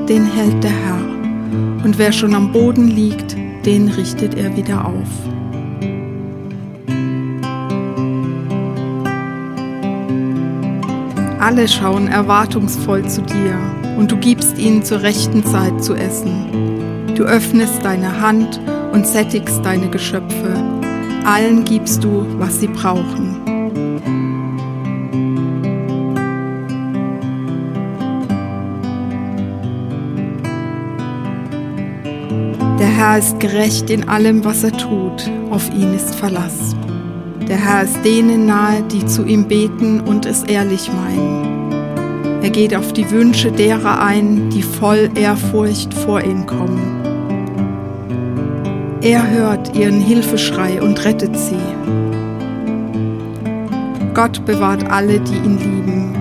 den hält der Herr, und wer schon am Boden liegt, den richtet er wieder auf. Alle schauen erwartungsvoll zu dir, und du gibst ihnen zur rechten Zeit zu essen. Du öffnest deine Hand und sättigst deine Geschöpfe. Allen gibst du, was sie brauchen. Der Herr ist gerecht in allem, was er tut. Auf ihn ist Verlass. Der Herr ist denen nahe, die zu ihm beten und es ehrlich meinen. Er geht auf die Wünsche derer ein, die voll Ehrfurcht vor ihn kommen. Er hört ihren Hilfeschrei und rettet sie. Gott bewahrt alle, die ihn lieben,